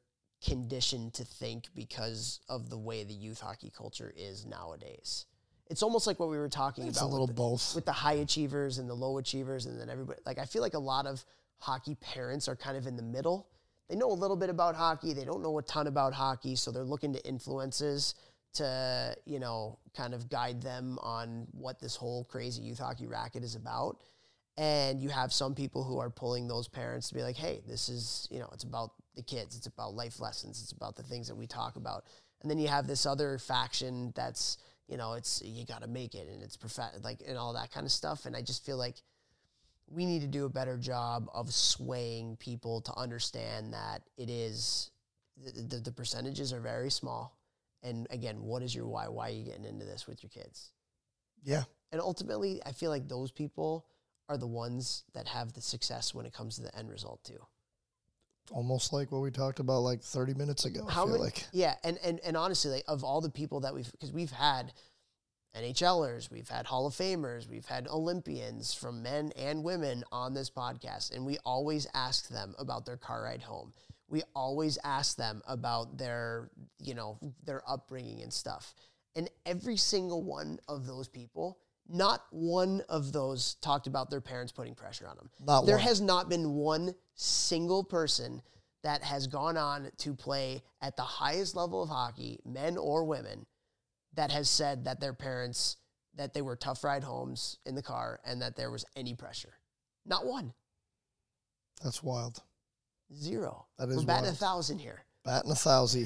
[SPEAKER 2] conditioned to think because of the way the youth hockey culture is nowadays. It's almost like what we were talking
[SPEAKER 3] It's
[SPEAKER 2] about.
[SPEAKER 3] a little both.
[SPEAKER 2] With the high achievers and the low achievers, and then everybody. Like, I feel like a lot of hockey parents are kind of in the middle. They know a little bit about hockey. They don't know a ton about hockey, so they're looking to influences to, you know, kind of guide them on what this whole crazy youth hockey racket is about. And you have some people who are pulling those parents to be like, hey, this is, you know, it's about the kids. It's about life lessons. It's about the things that we talk about. And then you have this other faction that's, you know, it's, you got to make it, and it's like, and all that kind of stuff. And I just feel like we need to do a better job of swaying people to understand that it is, the percentages are very small. And again, what is your why? Why are you getting into this with your kids?
[SPEAKER 3] Yeah.
[SPEAKER 2] And ultimately, I feel like those people are the ones that have the success when it comes to the end result too.
[SPEAKER 3] Almost like what we talked about like 30 minutes ago.
[SPEAKER 2] How
[SPEAKER 3] I feel
[SPEAKER 2] many,
[SPEAKER 3] like.
[SPEAKER 2] yeah, and honestly, like, of all the people that because we've had NHLers, we've had Hall of Famers, we've had Olympians from men and women on this podcast, and we always ask them about their car ride home. We always ask them about their, you know, their upbringing and stuff. And every single one of those people, not one of those talked about their parents putting pressure on them. There has not been one single person that has gone on to play at the highest level of hockey, men or women, that has said that their parents, that they were tough ride homes in the car and that there was any pressure. Not one.
[SPEAKER 3] That's wild.
[SPEAKER 2] Zero.
[SPEAKER 3] That is
[SPEAKER 2] We're batting
[SPEAKER 3] wild.
[SPEAKER 2] 1,000 here.
[SPEAKER 3] Batting 1,000.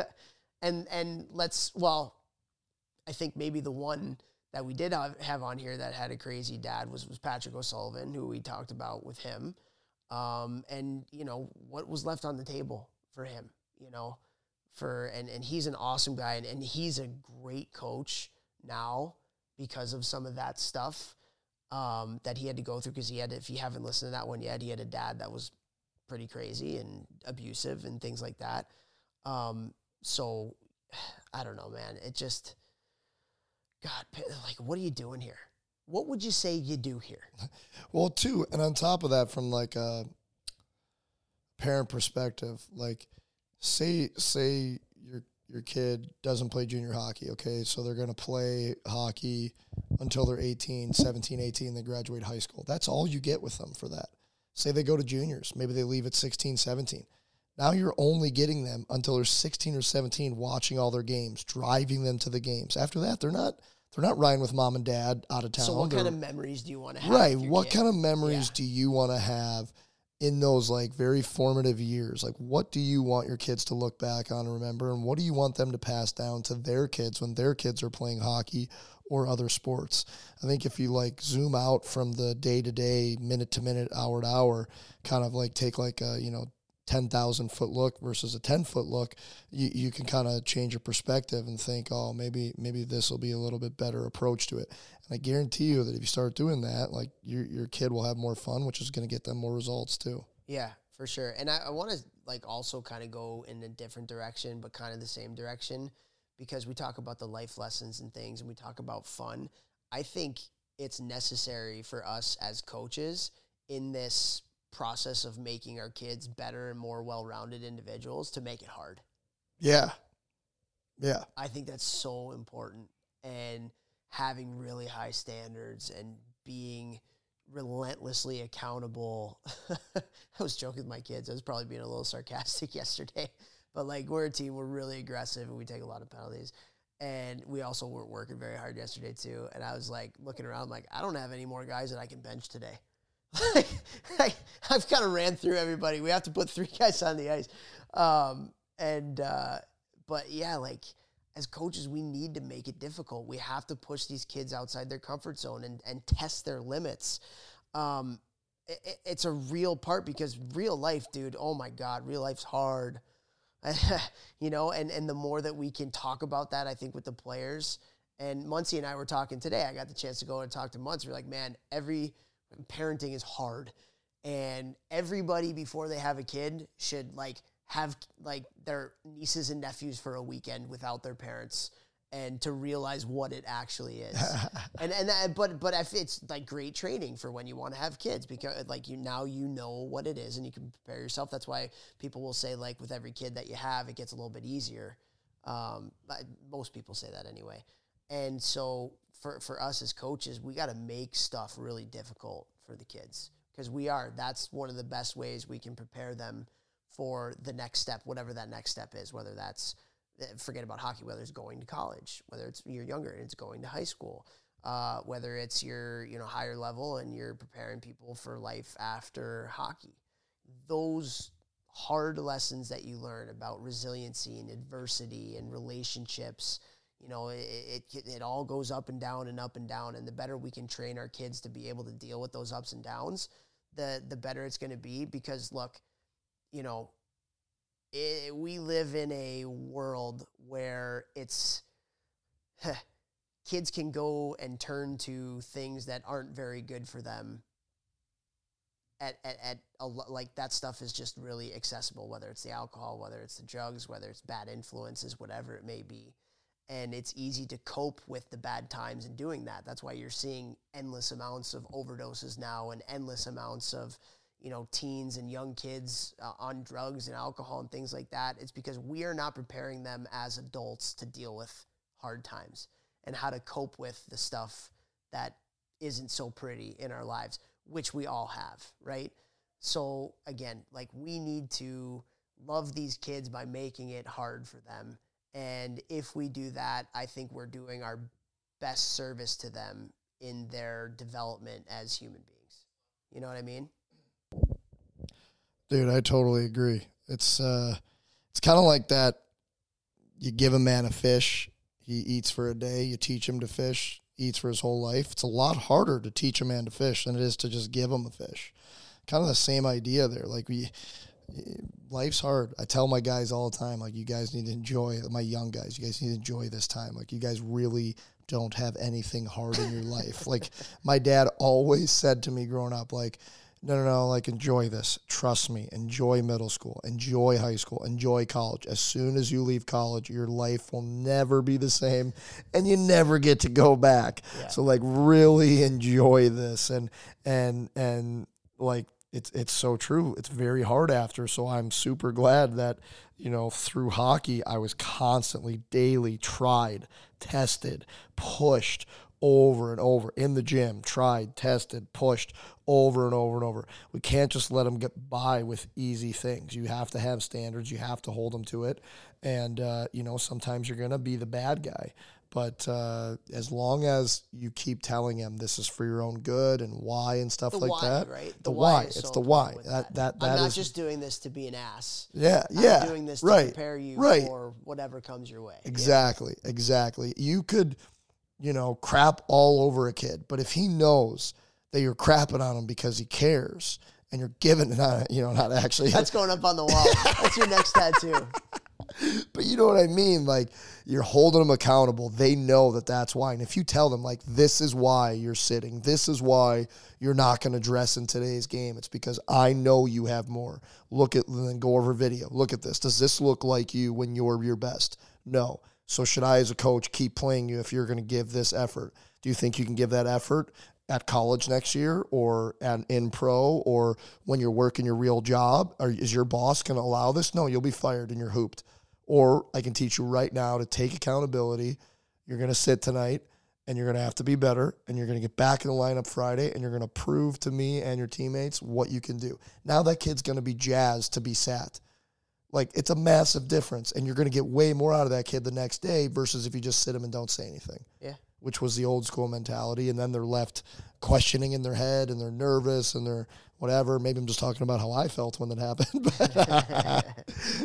[SPEAKER 2] And I think maybe the one that we did have on here that had a crazy dad was Patrick O'Sullivan, who we talked about with him. And, you know, what was left on the table for him, you know, and he's an awesome guy, and he's a great coach now because of some of that stuff that he had to go through, because if you haven't listened to that one yet, he had a dad that was pretty crazy and abusive and things like that. So I don't know, man. It just, God, like, what are you doing here? What would you say you do here?
[SPEAKER 3] Well, too, and on top of that, from like a parent perspective, like say your kid doesn't play junior hockey, okay? So they're going to play hockey until they're 18, 17, 18, they graduate high school. That's all you get with them for that. Say they go to juniors. Maybe they leave at 16, 17. Now you're only getting them until they're 16 or 17, watching all their games, driving them to the games. After that, they're not riding with mom and dad out of town.
[SPEAKER 2] So what kind of memories do you want to have?
[SPEAKER 3] Right.
[SPEAKER 2] With your
[SPEAKER 3] What
[SPEAKER 2] kid?
[SPEAKER 3] kind of memories do you want to have in those like very formative years? Like, what do you want your kids to look back on and remember? And what do you want them to pass down to their kids when their kids are playing hockey or other sports? I think if you like zoom out from the day to day, minute to minute, hour to hour, kind of like take like a, 10,000 foot look versus a 10-foot look, you can kind of change your perspective and think, oh, maybe this will be a little bit better approach to it. And I guarantee you that if you start doing that, like your kid will have more fun, which is going to get them more results too.
[SPEAKER 2] Yeah, for sure. And I want to like also kind of go in a different direction, but kind of the same direction, because we talk about the life lessons and things, and we talk about fun. I think it's necessary for us as coaches in this process of making our kids better and more well-rounded individuals to make it hard.
[SPEAKER 3] Yeah. Yeah.
[SPEAKER 2] I think that's so important, and having really high standards and being relentlessly accountable. I was joking with my kids. I was probably being a little sarcastic yesterday, but like, we're a team, we're really aggressive and we take a lot of penalties. And we also were working very hard yesterday too. And I was like looking around, like, I don't have any more guys that I can bench today. I've kind of ran through everybody. We have to put 3 guys on the ice. But yeah, like, as coaches, we need to make it difficult. We have to push these kids outside their comfort zone and test their limits. It's a real part, because real life, dude, oh my God, real life's hard. And the more that we can talk about that, I think, with the players. And Muncie and I were talking today. I got the chance to go and talk to Muncie. We're like, man, parenting is hard, and everybody before they have a kid should like have like their nieces and nephews for a weekend without their parents and to realize what it actually is. But if it's like great training for when you want to have kids, because like you know what it is and you can prepare yourself. That's why people will say, like, with every kid that you have, it gets a little bit easier. Most people say that anyway. And so for us as coaches, we got to make stuff really difficult for the kids, because that's one of the best ways we can prepare them for the next step, whatever that next step is, whether that's, forget about hockey, whether it's going to college, whether it's you're younger and it's going to high school, whether it's your higher level and you're preparing people for life after hockey. Those hard lessons that you learn about resiliency and adversity and relationships, it all goes up and down and up and down. And the better we can train our kids to be able to deal with those ups and downs, the better it's going to be. Because look, we live in a world where it's kids can go and turn to things that aren't very good for them. Like that stuff is just really accessible, whether it's the alcohol, whether it's the drugs, whether it's bad influences, whatever it may be. And it's easy to cope with the bad times in doing that. That's why you're seeing endless amounts of overdoses now and endless amounts of teens and young kids on drugs and alcohol and things like that. It's because we are not preparing them as adults to deal with hard times and how to cope with the stuff that isn't so pretty in our lives, which we all have, right? So again, like, we need to love these kids by making it hard for them. And if we do that, I think we're doing our best service to them in their development as human beings. You know what I mean?
[SPEAKER 3] Dude, I totally agree. It's kind of like that. You give a man a fish, he eats for a day. You teach him to fish, eats for his whole life. It's a lot harder to teach a man to fish than it is to just give him a fish. Kind of the same idea there. Like, life's hard. I tell my guys all the time, like, you guys need to enjoy, my young guys, you guys need to enjoy this time. Like, you guys really don't have anything hard in your life. Like, my dad always said to me growing up, like, no, like, enjoy this. Trust me. Enjoy middle school. Enjoy high school. Enjoy college. As soon as you leave college, your life will never be the same, and you never get to go back. Yeah. So, like, really enjoy this. And like, it's so true. It's very hard after. So I'm super glad that, through hockey, I was constantly, daily tried, tested, pushed over and over in the gym, tried, tested, pushed over and over and over. We can't just let them get by with easy things. You have to have standards. You have to hold them to it. And, sometimes you're going to be the bad guy. But as long as you keep telling him this is for your own good and why and stuff like that.
[SPEAKER 2] Right?
[SPEAKER 3] The why.
[SPEAKER 2] It's
[SPEAKER 3] the why. That
[SPEAKER 2] I'm not just doing this to be an ass.
[SPEAKER 3] Yeah.
[SPEAKER 2] I'm doing this to prepare you for whatever comes your way.
[SPEAKER 3] Exactly. You could, crap all over a kid, but if he knows that you're crapping on him because he cares and you're giving it on, not actually.
[SPEAKER 2] That's going up on the wall. That's your next tattoo.
[SPEAKER 3] But you know what I mean? Like, you're holding them accountable. They know that that's why. And if you tell them, like, this is why you're sitting, this is why you're not going to dress in today's game, it's because I know you have more. Then go over video. Look at this. Does this look like you when you're your best? No. So should I, as a coach, keep playing you if you're going to give this effort? Do you think you can give that effort at college next year or in pro or when you're working your real job? Or is your boss going to allow this? No, you'll be fired and you're hooped. Or I can teach you right now to take accountability. You're going to sit tonight and you're going to have to be better and you're going to get back in the lineup Friday and you're going to prove to me and your teammates what you can do. Now that kid's going to be jazzed to be sat. Like, it's a massive difference, and you're going to get way more out of that kid the next day versus if you just sit him and don't say anything.
[SPEAKER 2] Yeah. Which
[SPEAKER 3] was the old school mentality, and then they're left questioning in their head, and they're nervous, and they're whatever. Maybe I'm just talking about how I felt when that happened.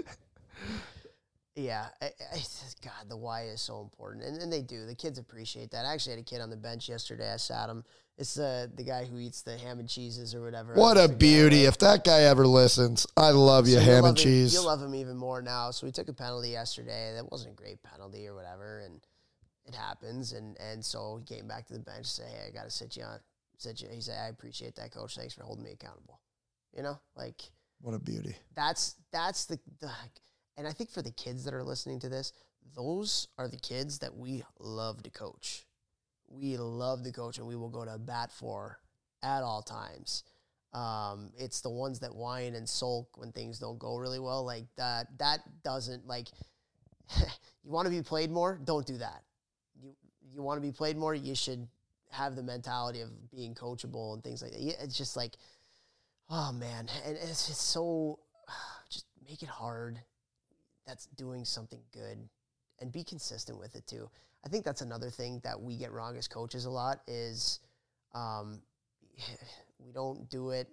[SPEAKER 2] Yeah. God, the why is so important, and they do. The kids appreciate that. I actually had a kid on the bench yesterday. I sat him. It's the guy who eats the ham and cheeses or whatever.
[SPEAKER 3] What a beauty. If that guy ever listens, I love you, ham and cheese.
[SPEAKER 2] You'll love him even more now. So we took a penalty yesterday. That wasn't a great penalty or whatever, and it happens. And so he came back to the bench and said, hey, I got to sit you. He said, I appreciate that, coach. Thanks for holding me accountable. Like.
[SPEAKER 3] What a beauty.
[SPEAKER 2] That's the and I think for the kids that are listening to this, those are the kids that we love to coach. We love to coach, and we will go to bat for at all times. It's the ones that whine and sulk when things don't go really well. Like that doesn't, like, you want to be played more? Don't do that. You want to be played more? You should have the mentality of being coachable and things like that. It's just like, oh man. And it's just so, just make it hard. That's doing something good, and be consistent with it too. I think that's another thing that we get wrong as coaches a lot is, we don't do it,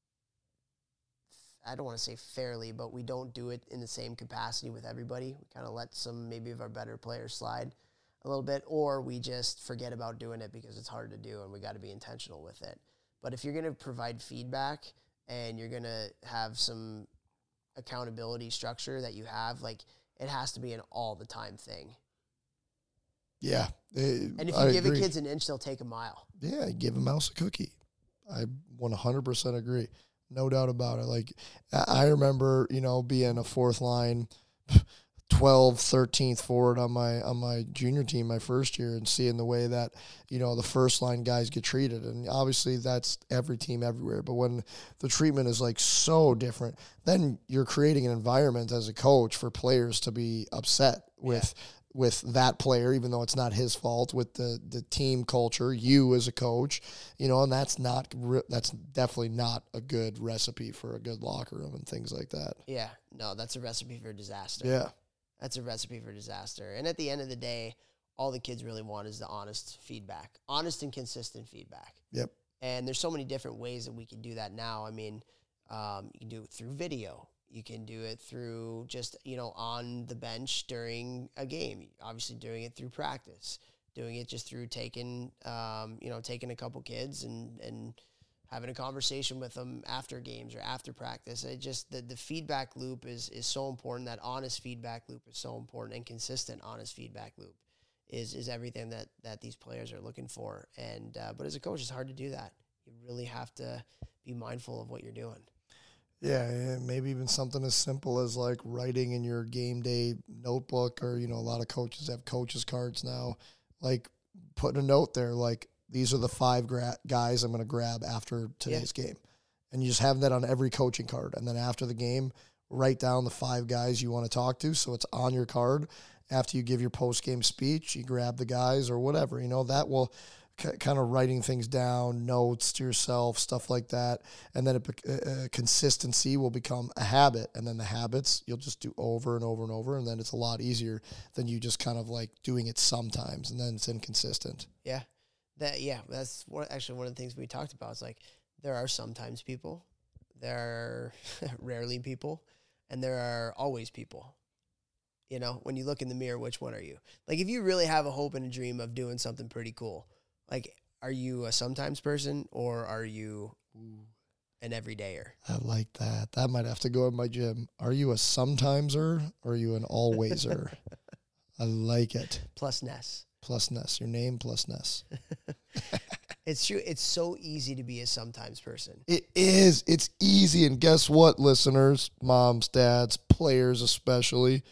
[SPEAKER 2] I don't want to say fairly, but we don't do it in the same capacity with everybody. We kind of let some maybe of our better players slide a little bit, or we just forget about doing it because it's hard to do and we got to be intentional with it. But if you're going to provide feedback and you're going to have some accountability structure that you have, like, it has to be an all the time thing.
[SPEAKER 3] Yeah.
[SPEAKER 2] And if you give the kids an inch, they'll take a mile.
[SPEAKER 3] Yeah, give a mouse a cookie. I 100% agree. No doubt about it. Like, I remember, being a fourth line, 12th, 13th forward on my junior team my first year, and seeing the way that, the first line guys get treated. And obviously that's every team everywhere. But when the treatment is like so different, then you're creating an environment as a coach for players to be upset with that player, even though it's not his fault, with the team culture, you as a coach, and that's definitely not a good recipe for a good locker room and things like that.
[SPEAKER 2] Yeah, no, that's a recipe for disaster.
[SPEAKER 3] Yeah.
[SPEAKER 2] That's a recipe for disaster. And at the end of the day, all the kids really want is the honest feedback, honest and consistent feedback.
[SPEAKER 3] Yep.
[SPEAKER 2] And there's so many different ways that we can do that now. I mean, you can do it through video. You can do it through just, on the bench during a game. Obviously doing it through practice, doing it just through taking a couple kids and having a conversation with them after games or after practice. It just, the feedback loop is so important. That honest feedback loop is so important, and consistent honest feedback loop is everything that these players are looking for. And, but as a coach, it's hard to do that. You really have to be mindful of what you're doing.
[SPEAKER 3] Yeah, maybe even something as simple as like writing in your game day notebook, or, a lot of coaches have coaches cards now, like putting a note there, like, these are the 5 guys I'm going to grab after today's game. And you just have that on every coaching card. And then after the game, write down the 5 guys you want to talk to, so it's on your card. After you give your post-game speech, you grab the guys or whatever. That will kind of writing things down, notes to yourself, stuff like that. And then consistency will become a habit. And then the habits you'll just do over and over and over. And then it's a lot easier than you just kind of like doing it sometimes, and then it's inconsistent.
[SPEAKER 2] Yeah. That's actually one of the things we talked about. It's like, there are sometimes people, there are rarely people, and there are always people. When you look in the mirror, which one are you? Like, if you really have a hope and a dream of doing something pretty cool, like, are you a sometimes person, or are you an everydayer?
[SPEAKER 3] I like that. That might have to go in my gym. Are you a sometimeser, or are you an alwayser? I like it.
[SPEAKER 2] Plus Ness.
[SPEAKER 3] Plus Ness. Your name plus Ness.
[SPEAKER 2] It's true. It's so easy to be a sometimes person.
[SPEAKER 3] It is. It's easy. And guess what, listeners, moms, dads, players especially,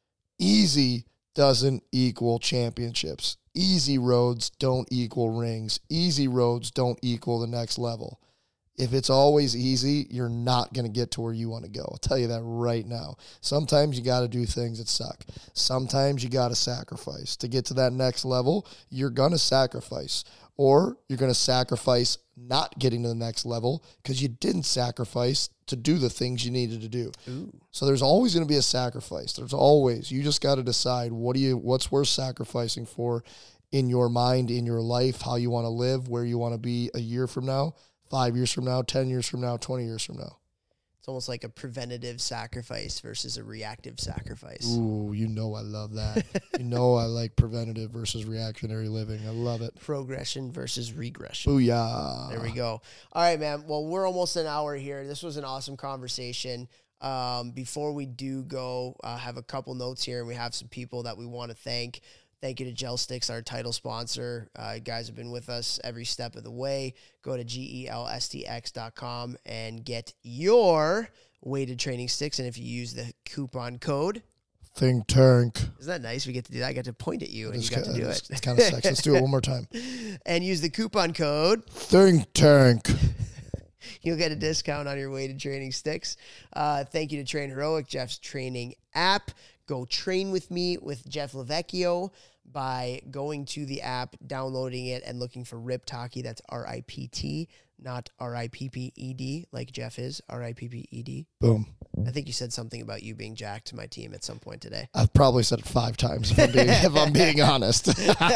[SPEAKER 3] easy doesn't equal championships. Easy roads don't equal rings. Easy roads don't equal the next level. If it's always easy, you're not going to get to where you want to go. I'll tell you that right now. Sometimes you got to do things that suck. Sometimes you got to sacrifice. To get to that next level, you're going to sacrifice. Or you're going to sacrifice not getting to the next level because you didn't sacrifice to do the things you needed to do.
[SPEAKER 2] Ooh.
[SPEAKER 3] So there's always going to be a sacrifice. There's always. You just got to decide what's worth sacrificing for in your mind, in your life, how you want to live, where you want to be a year from now, 5 years from now, 10 years from now, 20 years from now.
[SPEAKER 2] It's almost like a preventative sacrifice versus a reactive sacrifice.
[SPEAKER 3] Ooh, I love that. I like preventative versus reactionary living. I love it.
[SPEAKER 2] Progression versus regression.
[SPEAKER 3] Booyah.
[SPEAKER 2] There we go. All right, man. Well, we're almost an hour here. This was an awesome conversation. Before we do go, have a couple notes here, and we have some people that we want to thank. Thank you to Gel Sticks, our title sponsor. You guys have been with us every step of the way. Go to GELSTX.com and get your weighted training sticks. And if you use the coupon code
[SPEAKER 3] Think tank.
[SPEAKER 2] Isn't that nice? We get to do that. I get to point at you and you got to do it.
[SPEAKER 3] It's kind of sexy. Let's do it one more time.
[SPEAKER 2] And use the coupon code
[SPEAKER 3] Think tank.
[SPEAKER 2] You'll get a discount on your weighted training sticks. Thank you to Train Heroic, Jeff's training app. Go train with me with Jeff Lavecchio by going to the app, downloading it, and looking for Ripped Hockey. That's RIPT, not RIPPED, like Jeff is, RIPPED.
[SPEAKER 3] Boom.
[SPEAKER 2] I think you said something about you being jacked to my team at some point today.
[SPEAKER 3] I've probably said it 5 times if I'm being honest.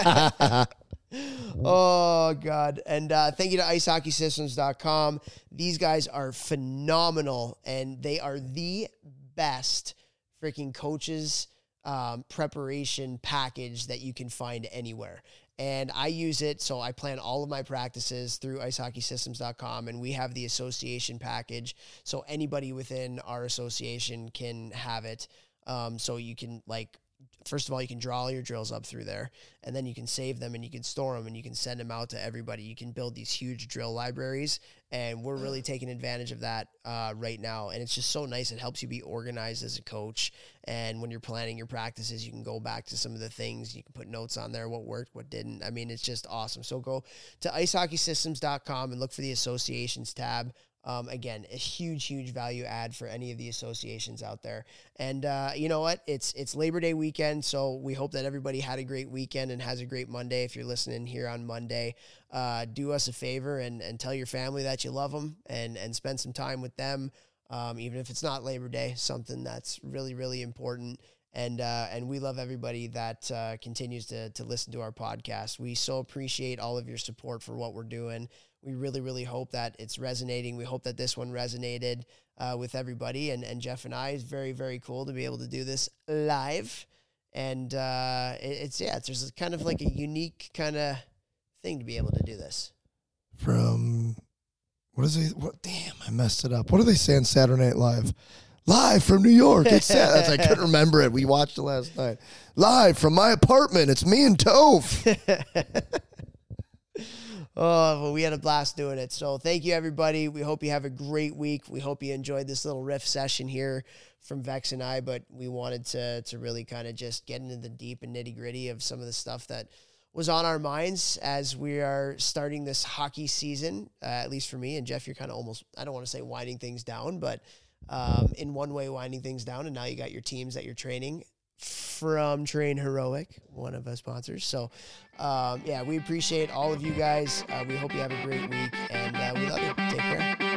[SPEAKER 2] Oh, God. And thank you to icehockeysystems.com. These guys are phenomenal, and they are the best freaking coaches preparation package that you can find anywhere. And I use it, so I plan all of my practices through icehockeysystems.com, and we have the association package, so anybody within our association can have it. So you can, like, first of all, you can draw all your drills up through there, and then you can save them, and you can store them, and you can send them out to everybody. You can build these huge drill libraries, and we're really taking advantage of that right now, and it's just so nice. It helps you be organized as a coach, and when you're planning your practices, you can go back to some of the things. You can put notes on there, what worked, what didn't. I mean, it's just awesome. So go to icehockeysystems.com and look for the associations tab. Again, a huge, huge value add for any of the associations out there. And you know what? It's Labor Day weekend, so we hope that everybody had a great weekend and has a great Monday. If you're listening here on Monday, do us a favor and tell your family that you love them and spend some time with them, even if it's not Labor Day, something that's really, really important. And we love everybody that continues to listen to our podcast. We so appreciate all of your support for what we're doing. We really, really hope that it's resonating. We hope that this one resonated with everybody. And Jeff and I, is very, very cool to be able to do this live. And it's just kind of like a unique kind of thing to be able to do this.
[SPEAKER 3] Damn, I messed it up. What do they say on Saturday Night Live? Live from New York. It's I couldn't remember it. We watched it last night. Live from my apartment. It's me and Toph.
[SPEAKER 2] Oh, well, we had a blast doing it. So thank you, everybody. We hope you have a great week. We hope you enjoyed this little riff session here from Vex and I, but we wanted to really kind of just get into the deep and nitty gritty of some of the stuff that was on our minds as we are starting this hockey season, at least for me. And Jeff, you're kind of almost, I don't want to say winding things down, but in one way winding things down. And now you got your teams that you're training from Train Heroic, one of our sponsors. So, we appreciate all of you guys. We hope you have a great week, and we love you. Take care.